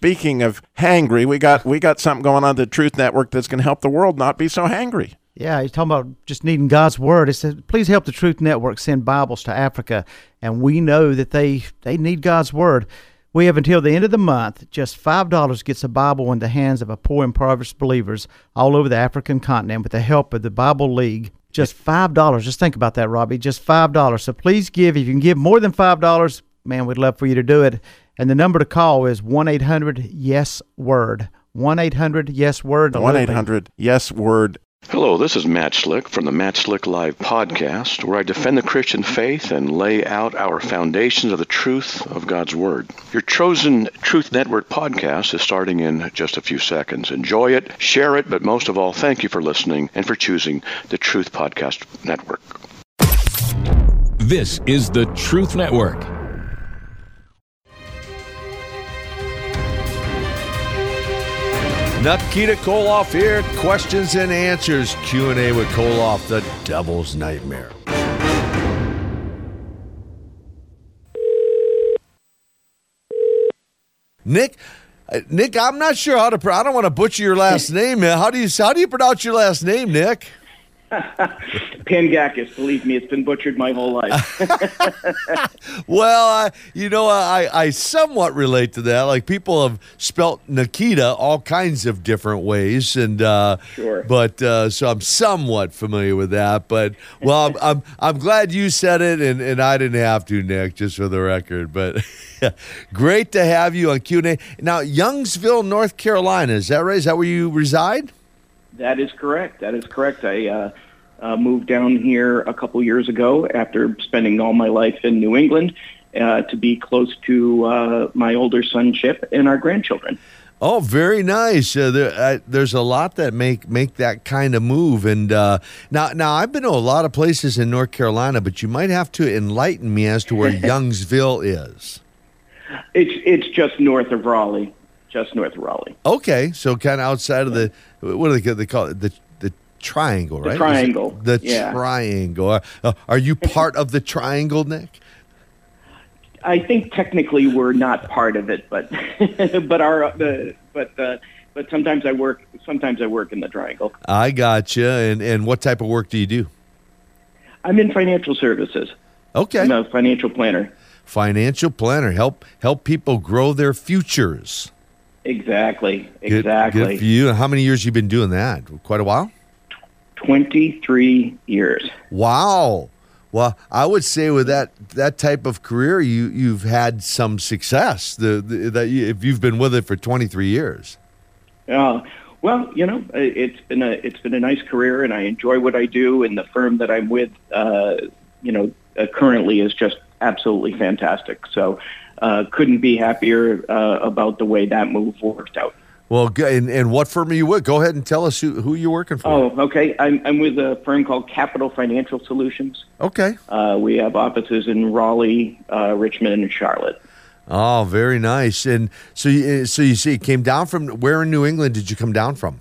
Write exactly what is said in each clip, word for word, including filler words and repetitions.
speaking of hangry, we got we got something going on at the Truth Network that's going to help the world not be so hangry. Yeah, he's talking about just needing God's word. He said, please help the Truth Network send Bibles to Africa. And we know that they, they need God's word. We have until the end of the month. Just five dollars gets a Bible in the hands of a poor, impoverished believers all over the African continent with the help of the Bible League. Just five dollars. Just think about that, Robbie. Just five dollars. So please give. If you can give more than five dollars, man, we'd love for you to do it. And the number to call is one eight hundred yes word. one eight hundred yes word. one eight hundred yes word. Hello, this is Matt Slick from the Matt Slick Live podcast, where I defend the Christian faith and lay out our foundations of the truth of God's Word. Your chosen Truth Network podcast is starting in just a few seconds. Enjoy it, share it, but most of all, thank you for listening and for choosing the Truth Podcast Network. This is the Truth Network. Nikita Koloff here, questions and answers, Q and A with Koloff, the devil's nightmare. Nick, uh, Nick, I'm not sure how to, I don't want to butcher your last name, man. How do you, how do you pronounce your last name, Nick? Pangakis, believe me, it's been butchered my whole life. Well, I, you know, I, I somewhat relate to that. Like, people have spelt Nikita all kinds of different ways, and uh, sure. But uh, so I'm somewhat familiar with that. But well, I'm I'm, I'm glad you said it, and, and I didn't have to, Nick, just for the record. But great to have you on Q and A. Now, Youngsville, North Carolina, is that right? Is that where you reside? That is correct. That is correct. I uh, uh, moved down here a couple years ago after spending all my life in New England uh, to be close to uh, my older son, Chip, and our grandchildren. Oh, very nice. Uh, there, uh, there's a lot that make make that kind of move. And uh, now, now I've been to a lot of places in North Carolina, but you might have to enlighten me as to where Youngsville is. It's it's just north of Raleigh. Just north of Raleigh. Okay, so kind of outside of the, what do they, they call it? The the triangle, right? The triangle. The yeah. triangle. Are, uh, are you part of the triangle, Nick? I think technically we're not part of it, but but our uh, but uh, but sometimes I work sometimes I work in the triangle. I gotcha. And and what type of work do you do? I'm in financial services. Okay. I'm a financial planner. Financial planner. Help help people grow their futures. Exactly. Exactly. Good, good for you. How many years you been doing that? Quite a while? twenty-three years. Wow. Well, I would say with that that type of career, you you've had some success. The, the that you, if you've been with it for twenty-three years. Uh, well, you know, it's been a it's been a nice career, and I enjoy what I do. And the firm that I'm with, uh, you know, uh, currently is just absolutely fantastic. So, uh, couldn't be happier uh, about the way that move worked out. Well, and, and what firm are you with? Go ahead and tell us who, who you're working for. Oh, okay. I'm, I'm with a firm called Capital Financial Solutions. Okay. Uh, we have offices in Raleigh, uh, Richmond, and Charlotte. Oh, very nice. And so, you, so you see, came down from where in New England did you come down from?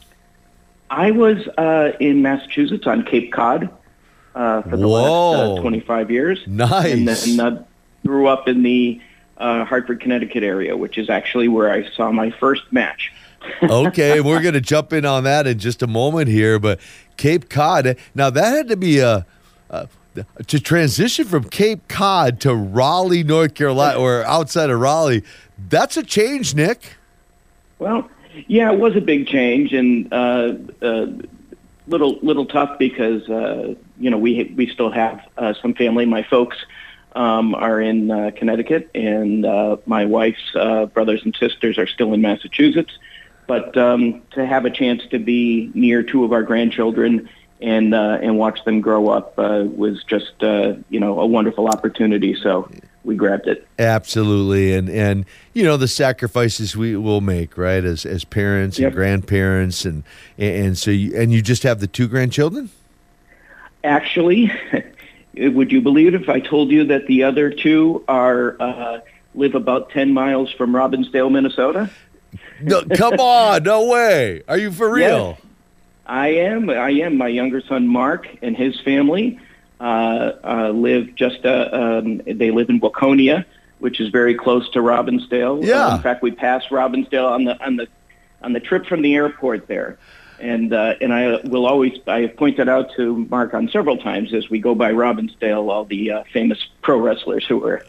I was uh, in Massachusetts on Cape Cod uh, for the Whoa. last uh, twenty-five years. Nice. And then uh, grew up in the uh, Hartford, Connecticut area, which is actually where I saw my first match. Okay, we're going to jump in on that in just a moment here, but Cape Cod, now that had to be a, a to transition from Cape Cod to Raleigh, North Carolina, or outside of Raleigh, that's a change, Nick. Well, yeah, it was a big change, and uh, uh, little little tough because uh, you know we we still have uh, some family. My folks um, are in uh, Connecticut, and uh, my wife's uh, brothers and sisters are still in Massachusetts. But um, to have a chance to be near two of our grandchildren and uh, and watch them grow up uh, was just uh, you know a wonderful opportunity. So we grabbed it. Absolutely, and and you know the sacrifices we will make, right, as as parents and Yep. grandparents, and and so you, and you just have the two grandchildren. Actually, would you believe it if I told you that the other two are uh, live about ten miles from Robbinsdale, Minnesota? No, come on, no way. Are you for real? Yes, I am. I am. My younger son, Mark, and his family uh, uh, live just, uh, um, they live in Waconia, which is very close to Robbinsdale. Yeah. Uh, in fact, we passed Robbinsdale on the on the on the trip from the airport there. And uh, and I will always, I have pointed out to Mark on several times as we go by Robbinsdale, all the uh, famous pro wrestlers who were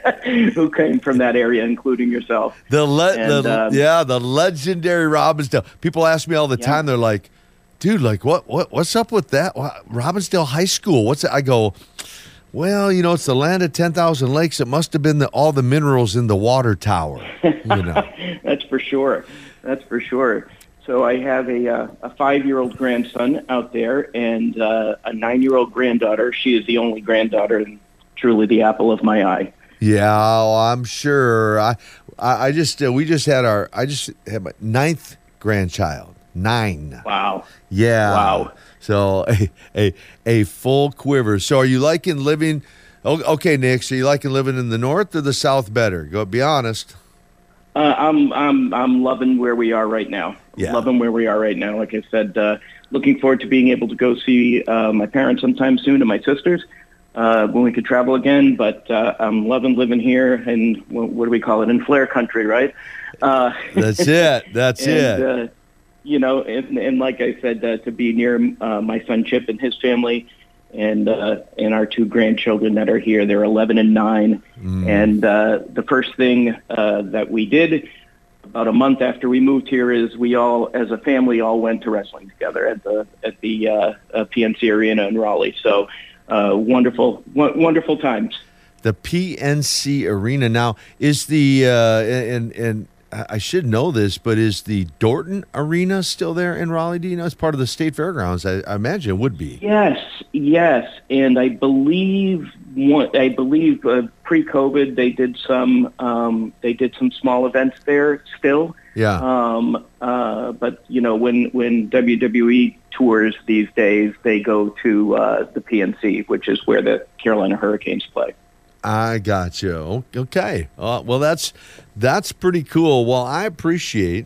who came from that area, including yourself. The, le- And, the um, yeah, the legendary Robbinsdale. People ask me all the Yeah. time. They're like, "Dude, like what what what's up with that? What, Robbinsdale High School? What's it?" I go, "Well, you know, it's the land of ten thousand lakes. It must have been the, all the minerals in the water tower." You know, That's for sure. That's for sure. So I have a uh, a five-year-old grandson out there and uh, a nine-year-old granddaughter. She is the only granddaughter and truly the apple of my eye. yeah, well, I'm sure. I I, I just uh, we just had our I just had my ninth grandchild. Nine. Wow. Yeah. Wow. So a, a a full quiver. So are you liking living? o- Okay, Nick. So you liking living in the north or the south better? Go be honest. Uh, I'm I'm I'm loving where we are right now. Yeah. Loving where we are right now. Like I said, uh, looking forward to being able to go see uh, my parents sometime soon and my sisters uh, when we could travel again. But uh, I'm loving living here in what, what do we call it in Flair country, right? Uh, That's it. That's and, it. Uh, you know, and, and like I said, uh, to be near uh, my son Chip and his family, and uh, and our two grandchildren that are here. They're eleven and nine. Mm. And uh, the first thing uh, that we did about a month after we moved here is we all, as a family, all went to wrestling together at the at the uh, uh, P N C Arena in Raleigh. So uh, wonderful, w- wonderful times. The P N C Arena now is the uh, and and I should know this, but is the Dorton Arena still there in Raleigh? Do you know? It's part of the state fairgrounds. I, I imagine it would be. Yes, yes, and I believe one, I believe uh, pre-COVID they did some um, they did some small events there still. Yeah. Um, uh, but you know when when W W E tours these days, they go to uh, the P N C, which is where the Carolina Hurricanes play. I got you. Okay. Uh, well, that's that's pretty cool. Well, I appreciate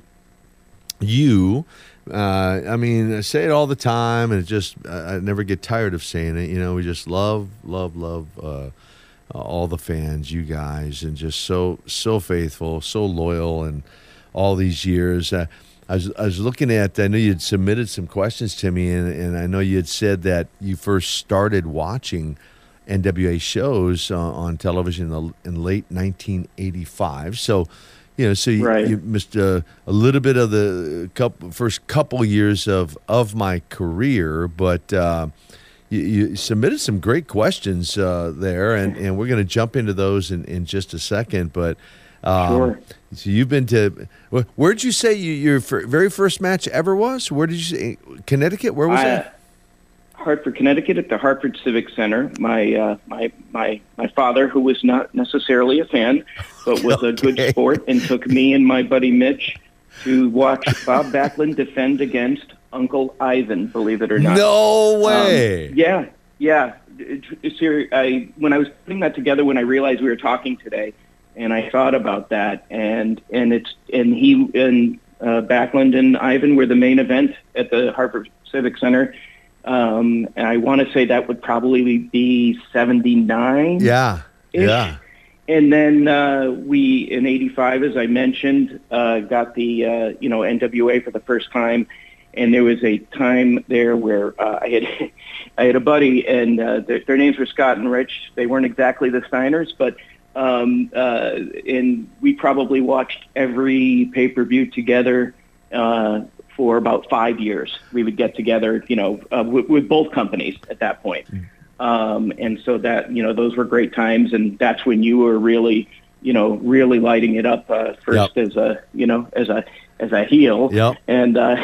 you. Uh, I mean, I say it all the time, and it just I I never get tired of saying it. You know, we just love, love, love uh, all the fans, you guys, and just so so faithful, so loyal, and all these years. Uh, I was I was looking at. I know you had submitted some questions to me, and, and I know you had said that you first started watching N W A shows uh, on television in, the, in late nineteen eighty-five. So, you know, so you, Right. you missed uh, a little bit of the couple, first couple years of, of my career, but uh, you, you submitted some great questions uh, there, and, and we're going to jump into those in, in just a second. But um, Sure. So you've been to wh- where did you say you, your fir- very first match ever was? Where did you say Connecticut? Where was I- that? Hartford, Connecticut, at the Hartford Civic Center. My uh, my my my father, who was not necessarily a fan, but was a good Okay. sport, and took me and my buddy Mitch to watch Bob Backlund defend against Uncle Ivan. Believe it or not. No Um, way. yeah, yeah. It- it's here- I when I was putting that together, when I realized we were talking today, and I thought about that, and and it's and he and uh, Backlund and Ivan were the main event at the Hartford Civic Center. Um, and I want to say that would probably be seventy-nine. Yeah. Ish. Yeah. And then uh, we, in eighty-five, as I mentioned, uh, got the, uh, you know, N W A for the first time. And there was a time there where uh, I had I had a buddy, and uh, their, their names were Scott and Rich. They weren't exactly the Steiners, but um, uh, and we probably watched every pay-per-view together uh, for about five years. We would get together, you know, uh, with, with both companies at that point. Um, and so that, you know, those were great times. And that's when you were really, you know, really lighting it up uh, first Yep. as a, you know, as a, as a heel. Yep. And, uh,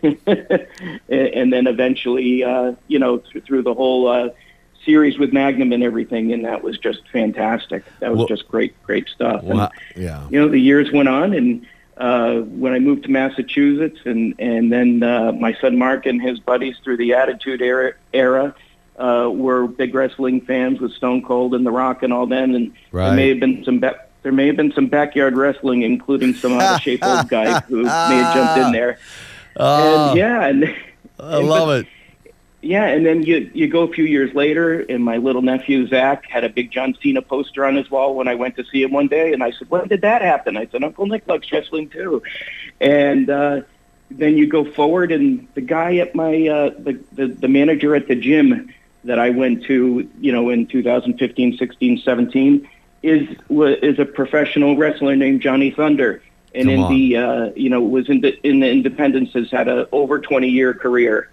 and then eventually, uh, you know, th- through the whole uh, series with Magnum and everything. And that was just fantastic. That was Well- just great, great stuff. And, Wow. Yeah. you know, the years went on, and uh, when I moved to Massachusetts, and and then uh, my son Mark and his buddies through the Attitude Era, era uh, were big wrestling fans with Stone Cold and The Rock and all that, and Right. there may have been some ba- there may have been some backyard wrestling, including some out of shape old guys who may have jumped in there. Oh, And yeah, and I love it. Yeah, and then you you go a few years later, and my little nephew Zach had a big John Cena poster on his wall when I went to see him one day, and I said, "When did that happen?" I said, "Uncle Nick likes wrestling too," and uh, then you go forward, and the guy at my uh, the, the the manager at the gym that I went to, you know, in two thousand fifteen, sixteen, seventeen, is is a professional wrestler named Johnny Thunder, and Come in on. the uh, you know was in the in the Independence, has had a over twenty year career.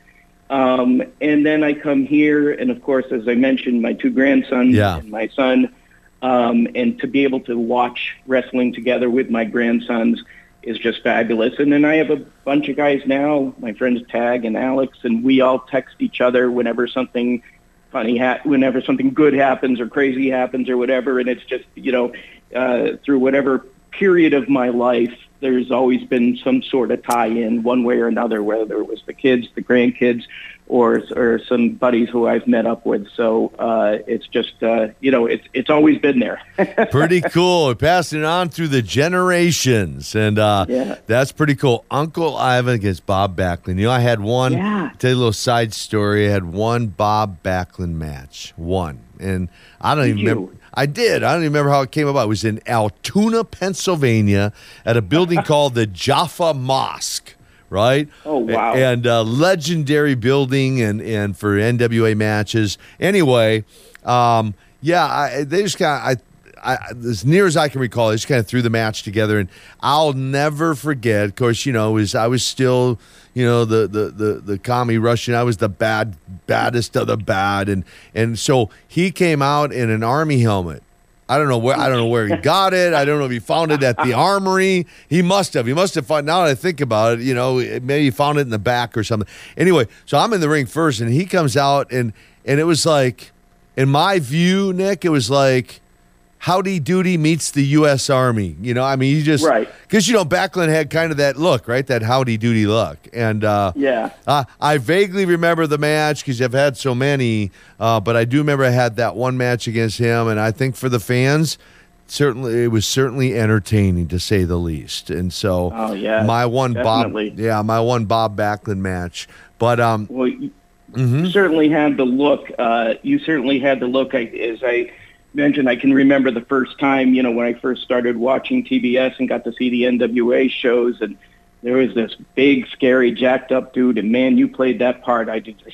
Um, and then I come here, and of course, as I mentioned, my two grandsons Yeah. and my son, um, and to be able to watch wrestling together with my grandsons is just fabulous. And then I have a bunch of guys now, my friends Tag and Alex, and we all text each other whenever something funny, ha- whenever something good happens or crazy happens or whatever. And it's just, you know, uh, through whatever period of my life, there's always been some sort of tie-in one way or another, whether it was the kids, the grandkids, or or some buddies who I've met up with. So uh, it's just, uh, you know, it's it's always been there. Pretty cool. We're passing it on through the generations, and uh, Yeah. that's pretty cool. Uncle Ivan against Bob Backlund. You know, I had one, Yeah. tell you a little side story. I had one Bob Backlund match, one. And I don't Did even you? remember. I did. I don't even remember how it came about. It was in Altoona, Pennsylvania, at a building called the Jaffa Mosque, right? Oh, wow. And uh, legendary building and, and for N W A matches. Anyway, um, yeah, I, they just kind of, I, I, as near as I can recall, they just kind of threw the match together. And I'll never forget, of course, you know, it was, I was still, you know, the, the, the, the commie Russian. I was the bad, baddest of the bad. And, and so he came out in an army helmet. I don't know where I don't know where he got it. I don't know if he found it at the armory. He must have. He must have found. Now that I think about it, you know, maybe he found it in the back or something. Anyway, so I'm in the ring first, and he comes out, and and it was like, in my view, Nick, it was like Howdy Doody meets the U S Army. You know, I mean, he just Right. because you know Backlund had kind of that look, right? That Howdy Doody look, and uh, Yeah. uh, I vaguely remember the match because I've had so many, uh, but I do remember I had that one match against him, and I think for the fans, certainly it was certainly entertaining to say the least. And so, Oh, yeah, my one definitely. Bob, yeah, my one Bob Backlund match. But um, Well, you certainly had the look. Uh, you certainly had the look. I, as I mentioned, I can remember the first time, you know, when I first started watching T B S and got to see the N W A shows, and there was this big, scary, jacked up dude, and man, you played that part. I did,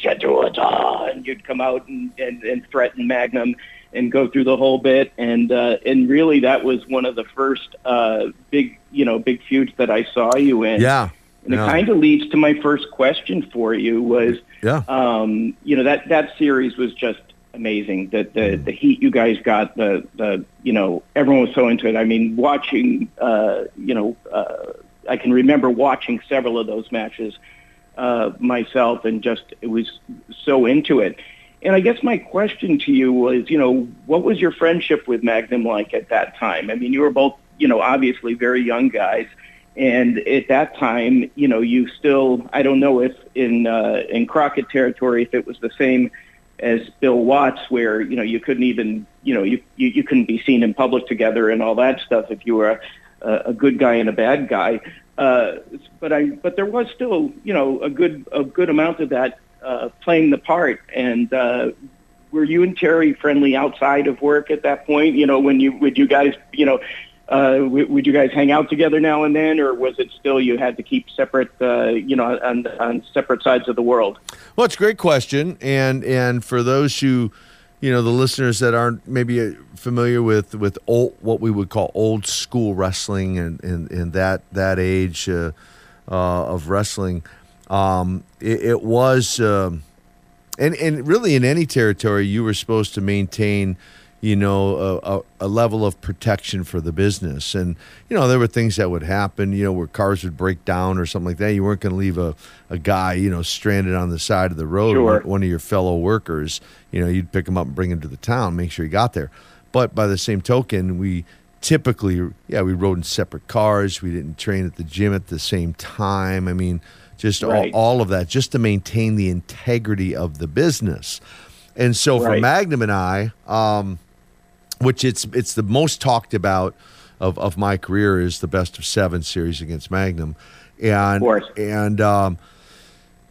and you'd come out and, and, and threaten Magnum and go through the whole bit, and uh, and really that was one of the first uh, big, you know, big feuds that I saw you in. yeah, And it yeah. kind of leads to my first question for you was, Yeah. um, you know, that, that series was just amazing. The, the, the heat you guys got, the, the, you know, everyone was so into it. I mean, watching, uh, you know, uh, I can remember watching several of those matches uh, myself, and just, it was so into it. And I guess my question to you was, you know, what was your friendship with Magnum like at that time? I mean, you were both, you know, obviously very young guys. And at that time, you know, you still, I don't know if in uh, in Crockett territory, if it was the same as Bill Watts, where, you know, you couldn't even, you know, you, you, you couldn't be seen in public together and all that stuff if you were a, a good guy and a bad guy. Uh, but I, but there was still, you know, a good, a good amount of that uh, playing the part. And uh, were you and Terry friendly outside of work at that point? You know, when you, would you guys, you know, Uh, w- would you guys hang out together now and then, or was it still you had to keep separate, uh, you know, on, on separate sides of the world? Well, it's a great question, and and for those who, you know, the listeners that aren't maybe uh, familiar with with old, what we would call old school wrestling, and and, and that that age uh, uh, of wrestling, um, it, it was, um, and and really in any territory, you were supposed to maintain, you know, a, a, a level of protection for the business. And, you know, there were things that would happen, you know, where cars would break down or something like that. You weren't going to leave a, a guy, you know, stranded on the side of the road, Sure. one, one of your fellow workers. You know, you'd pick him up and bring him to the town, make sure he got there. But by the same token, we typically, yeah, we rode in separate cars. We didn't train at the gym at the same time. I mean, just Right. all, all of that, just to maintain the integrity of the business. And so for Right. Magnum and I, um, which it's it's the most talked about of, of my career, is the best of seven series against Magnum, and Of course. and um,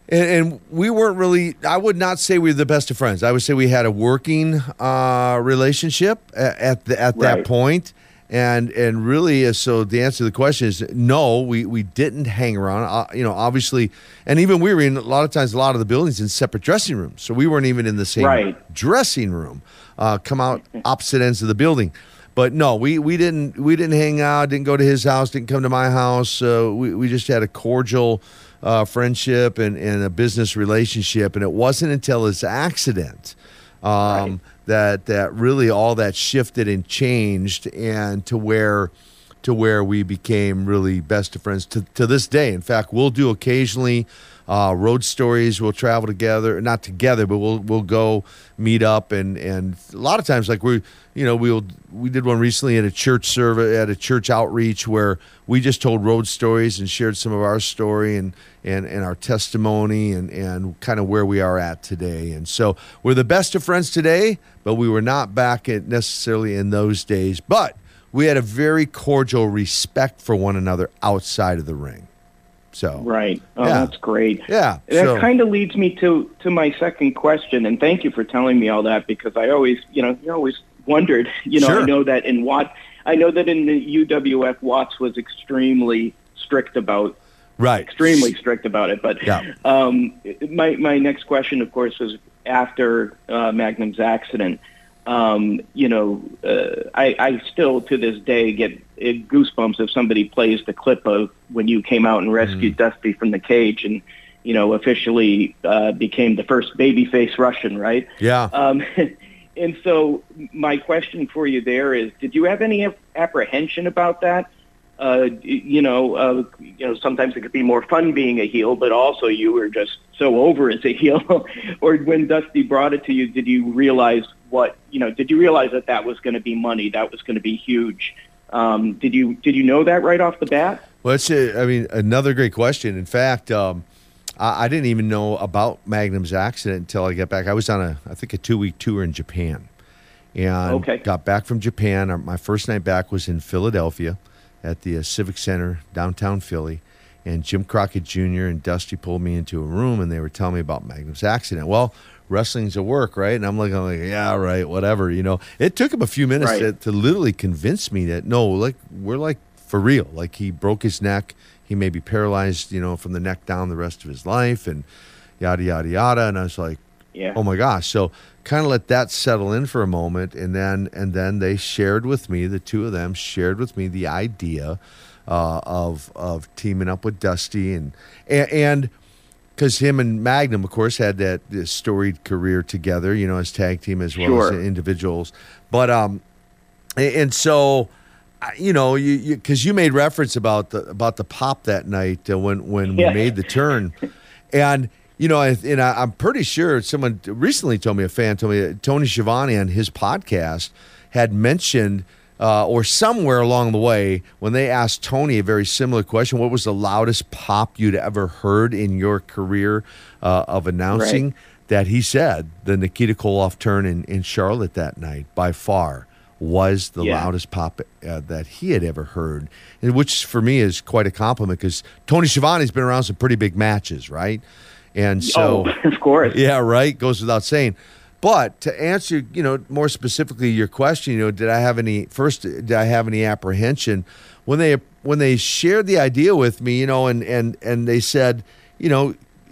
And, and we weren't really, I would not say we were the best of friends. I would say we had a working uh, relationship at, at, the, at Right. that point. And and really, uh, so the answer to the question is no, we, we didn't hang around. Uh, you know, obviously, and even we were in, a lot of times, a lot of the buildings in separate dressing rooms. So we weren't even in the same Right. dressing room, uh, come out opposite ends of the building. But no, we, we didn't we didn't hang out, didn't go to his house, didn't come to my house. Uh, we, we just had a cordial uh, friendship and, and a business relationship. And it wasn't until his accident um, Right. that that really all that shifted and changed, and to where to where we became really best of friends to, to this day. In fact, we'll do occasionally uh, road stories. We'll travel together, not together, but we'll we'll go meet up, and, and a lot of times, like we you know we'll we did one recently at a church service, at a church outreach, where we just told road stories and shared some of our story and and, and our testimony and, and kind of where we are at today. And so we're the best of friends today, but we were not back at necessarily in those days. But we had a very cordial respect for one another outside of the ring. So Right. Oh, Yeah. that's great. Yeah, That so- kind of leads me to, to my second question, and thank you for telling me all that, because I always, you know, you always wondered, you know, Sure. I know that in Watt, I know that in the U W F, Watts was extremely strict about, right. extremely strict about it. But Yeah. um, my my next question, of course, was after uh, Magnum's accident. Um, you know, uh, I, I still to this day get uh, goosebumps if somebody plays the clip of when you came out and rescued Dusty from the cage and, you know, officially uh, became the first babyface Russian, right? Yeah. Um, and so my question for you there is, did you have any ap- apprehension about that? Uh, you know, uh, you know, sometimes it could be more fun being a heel, but also you were just so over as a heel. Or when Dusty brought it to you, did you realize what, you know, did you realize that that was going to be money, that was going to be huge? Um, did you did you know that right off the bat? Well, it's a, I mean, another great question. In fact, um, I, I didn't even know about Magnum's accident until I got back. I was on a, I think, a two-week tour in Japan, and Okay. got back from Japan. Our- My first night back was in Philadelphia at the uh, Civic Center, downtown Philly, and Jim Crockett Junior and Dusty pulled me into a room, and they were telling me about Magnum's accident. Well, wrestling's a work, right? And I'm like, I'm like, yeah, right, whatever, you know. It took him a few minutes Right. to, to literally convince me that, no, like, we're like for real. Like, he broke his neck. He may be paralyzed, you know, from the neck down the rest of his life, and yada, yada, yada. And I was like, Yeah. oh my gosh. So kind of let that settle in for a moment, and then and then they shared with me, the two of them shared with me the idea uh, of of teaming up with Dusty, and and because him and Magnum, of course, had that this storied career together, you know, as tag team as well Sure. as individuals. But um, and and so. I- You know, you because you, you made reference about the about the pop that night uh, when when Yeah. we made the turn, and you know, I, and I, I'm pretty sure someone recently told me, a fan told me, that Tony Schiavone on his podcast had mentioned, uh, or somewhere along the way, when they asked Tony a very similar question, what was the loudest pop you'd ever heard in your career uh, of announcing? Right. That he said the Nikita Koloff turn in, in Charlotte that night by far was the Yeah. loudest pop uh, that he had ever heard, and which for me is quite a compliment because Tony Schiavone's been around some pretty big matches, right? And so, oh, of course. yeah, right, goes without saying. But to answer, you know, more specifically your question, you know, did I have any first? Did I have any apprehension when they when they shared the idea with me? You know, and and and they said, you know,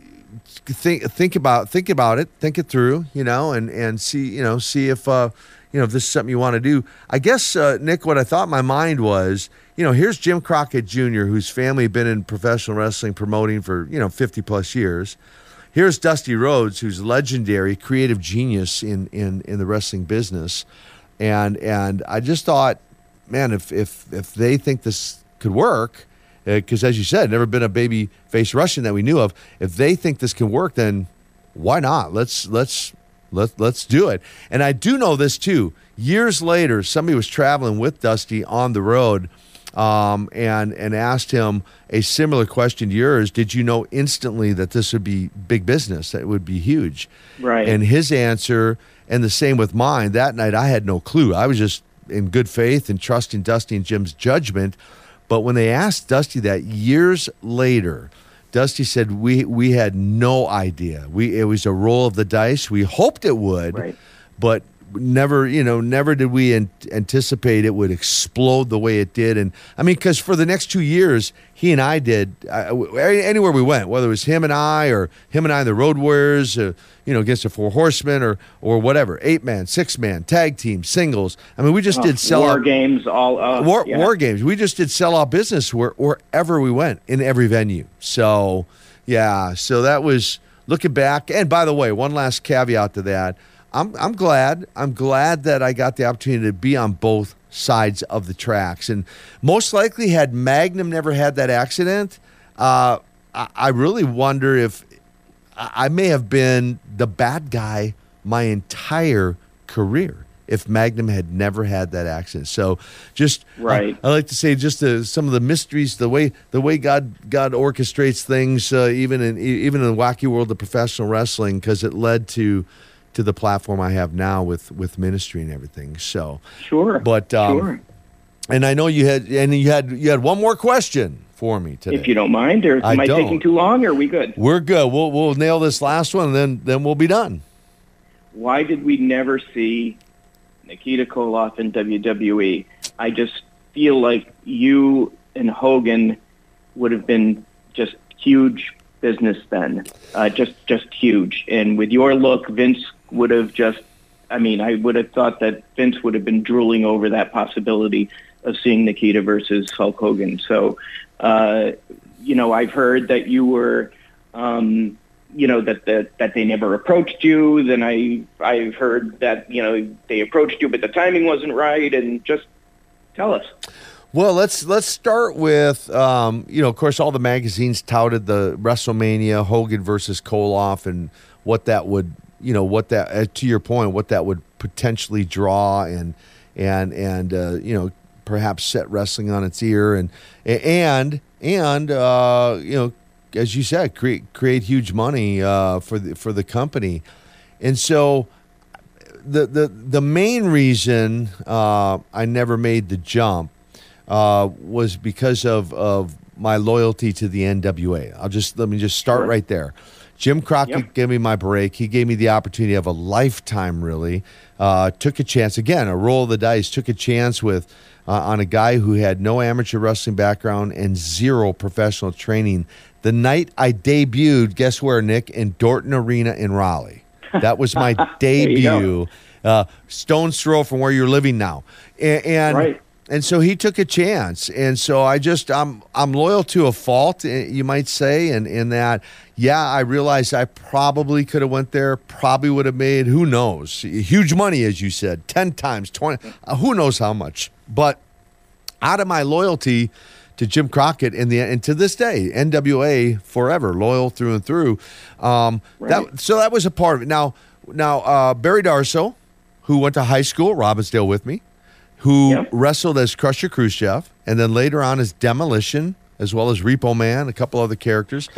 think think about think about it, think it through, you know, and and see you know see if uh, you know if this is something you want to do. I guess uh, Nick, what I thought in my mind was, you know, here's Jim Crockett Junior, whose family had been in professional wrestling promoting for you know fifty plus years. Here's Dusty Rhodes, who's legendary, creative genius in in in the wrestling business, and and I just thought, man, if if if they think this could work. Because as you said, never been a baby face Russian that we knew of. If they think this can work, then why not? Let's let's let let's do it. And I do know this too. Years later, somebody was traveling with Dusty on the road, um, and and asked him a similar question to yours. Did you know instantly that this would be big business? That it would be huge. Right. And his answer, and the same with mine. That night, I had no clue. I was just in good faith and trusting Dusty and Jim's judgment. But when they asked Dusty that years later, Dusty said we we had no idea. We it was a roll of the dice. We hoped it would, Right. but never, you know, never did we an- anticipate it would explode the way it did. And I mean, because for the next two years, he and I did uh, anywhere we went, whether it was him and I or him and I and the Road Warriors, uh, you know, against the Four Horsemen or or whatever, eight man, six man, tag team, singles. I mean, we just Oh, did sell war out games, all uh, war, yeah. war games. We just did sell out business where, wherever we went in every venue. So yeah, so that was looking back. And by the way, one last caveat to that. I'm I'm glad. I'm glad that I got the opportunity to be on both sides of the tracks. And most likely, had Magnum never had that accident, uh, I, I really wonder if I, I may have been the bad guy my entire career if Magnum had never had that accident. So, just Right. I, I like to say just the, some of the mysteries, the way the way God God orchestrates things, uh, even in even in the wacky world of professional wrestling, because it led to. to the platform I have now with, with ministry and everything. So, Sure. but, um, sure. and I know you had, and you had, you had one more question for me today. If you don't mind, or I am I don't. taking too long, or are we good? We're good. We'll, we'll nail this last one and then, then we'll be done. Why did we never see Nikita Koloff in W W E? I just feel like you and Hogan would have been just huge business then, uh, just just huge. And with your look, Vince would have just, I mean, I would have thought that Vince would have been drooling over that possibility of seeing Nikita versus Hulk Hogan. So, uh, you know, I've heard that you were, um, you know, that, that that they never approached you. Then I, I've heard that, you know, they approached you, but the timing wasn't right. And just tell us. Well, let's let's start with um, you know, of course, all the magazines touted the WrestleMania Hogan versus Koloff and what that would, you know, what that uh, to your point, what that would potentially draw and and and uh, you know, perhaps set wrestling on its ear and and and uh, you know, as you said, create create huge money uh, for the for the company, and so. The, the the main reason uh, I never made the jump uh, was because of, of my loyalty to the N W A. I'll just let me just start Sure. right there. Jim Crockett Yep. gave me my break. He gave me the opportunity of a lifetime, really. Uh, took a chance, again, a roll of the dice, took a chance with uh, on a guy who had no amateur wrestling background and zero professional training. The night I debuted, guess where, Nick? In Dorton Arena in Raleigh. That was my There you go. debut. Uh, stone's throw from where you're living now. And, and Right. and so he took a chance, and so I just I'm I'm loyal to a fault, you might say, and in that, yeah, I realized I probably could have went there, probably would have made who knows huge money, as you said, ten times, twenty, uh, who knows how much. But out of my loyalty to Jim Crockett, and the and to this day, N W A forever, loyal through and through. Um, Right. That so that was a part of it. Now now uh, Barry Darsow, who went to high school at Robbinsdale with me, who Yep. wrestled as Crusher Khrushchev, and then later on as Demolition, as well as Repo Man, a couple other characters.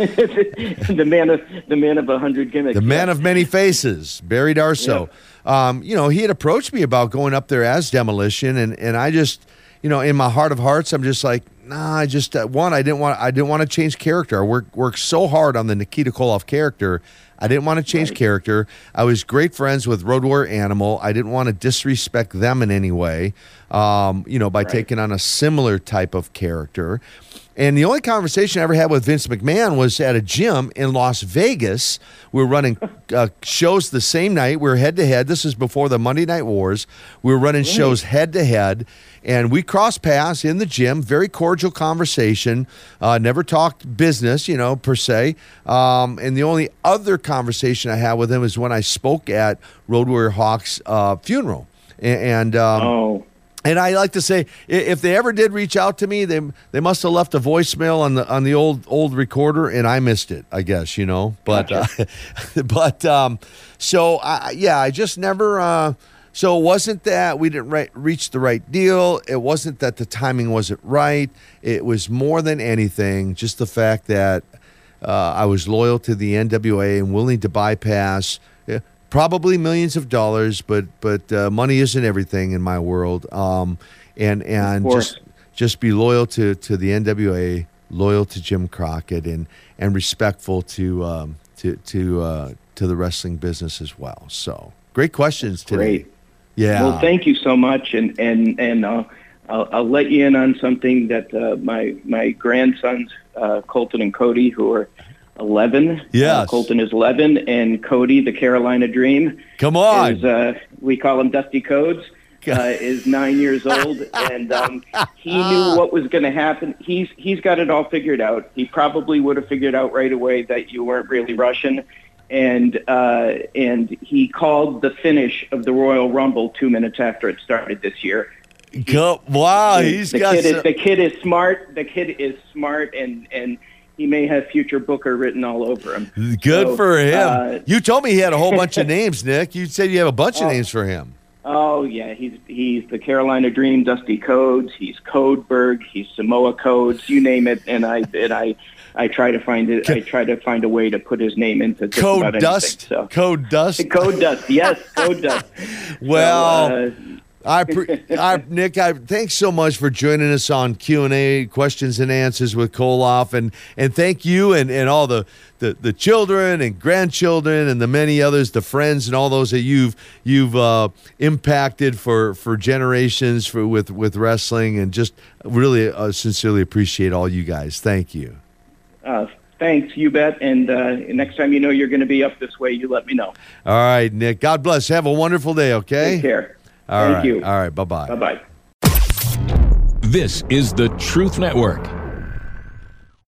the man of the man of a hundred gimmicks. The man of many faces, Barry Darsow. Um, you know, he had approached me about going up there as Demolition, and, and I just, you know, in my heart of hearts, I'm just like, nah. I just uh, one, I didn't want, I didn't want to change character. I worked worked so hard on the Nikita Koloff character. I didn't want to change Right. character. I was great friends with Road Warrior Animal. I didn't want to disrespect them in any way, um, you know, by Right. taking on a similar type of character. And the only conversation I ever had with Vince McMahon was at a gym in Las Vegas. We were running uh, shows the same night. We were head to head. This is before the Monday Night Wars. We were running shows head to head, and we crossed paths in the gym. Very cordial conversation. Uh, never talked business, you know, per se. Um, and the only other conversation I had with him is when I spoke at Road Warrior Hawk's uh, funeral. And, and um, Oh, And I like to say, i- if they ever did reach out to me, they they must have left a voicemail on the on the old old recorder, and I missed it. I guess you know, but uh, but um, so I, yeah, I just never. Uh, so it wasn't that we didn't right, reach the right deal. It wasn't that the timing wasn't right. It was more than anything just the fact that uh, I was loyal to the N W A and willing to bypass. uh, Probably millions of dollars, but but uh, money isn't everything in my world. Um, and and course. just just be loyal to, to the N W A loyal to Jim Crockett, and and respectful to um, to to uh, to the wrestling business as well. So great questions today. Great. Yeah. Well, thank you so much, and and and uh, I'll, I'll let you in on something that uh, my my grandsons, uh, Colton and Cody, who are eleven. Yes. Uh, Colton is eleven, and Cody, the Carolina Dream. Come on. Is, uh, we call him Dusty Codes. Uh, is nine years old, and um, he knew what was going to happen. He's he's got it all figured out. He probably would have figured out right away that you weren't really Russian, and uh, and he called the finish of the Royal Rumble two minutes after it started this year. Go, wow, he's the got kid some, is, the kid is smart. The kid is smart, and and he may have future Booker written all over him. Good So, for him. uh, You told me he had a whole bunch of names, Nick. You said you have a bunch of Oh. names for him. Oh yeah, he's he's the Carolina Dream, Dusty Codes. He's Codeberg. He's Samoa Codes. You name it, and I and I I try to find it. I try to find a way to put his name into just Code about Dust. anything. So. Code Dust. Code Dust. Yes, Code Dust. Well, So, uh, I, pre- I, Nick, I thanks so much for joining us on Q and A, questions and answers with Koloff, and and thank you and, and all the, the, the children and grandchildren and the many others, the friends and all those that you've you've uh, impacted for, for generations for with with wrestling, and just really uh, sincerely appreciate all you guys. Thank you. uh, thanks, you bet. And uh, next time you know you're going to be up this way, you let me know. All right, Nick. God bless. Have a wonderful day. Okay. Take care. All Thank right. you. All right. Bye bye. Bye bye. This is the Truth Network.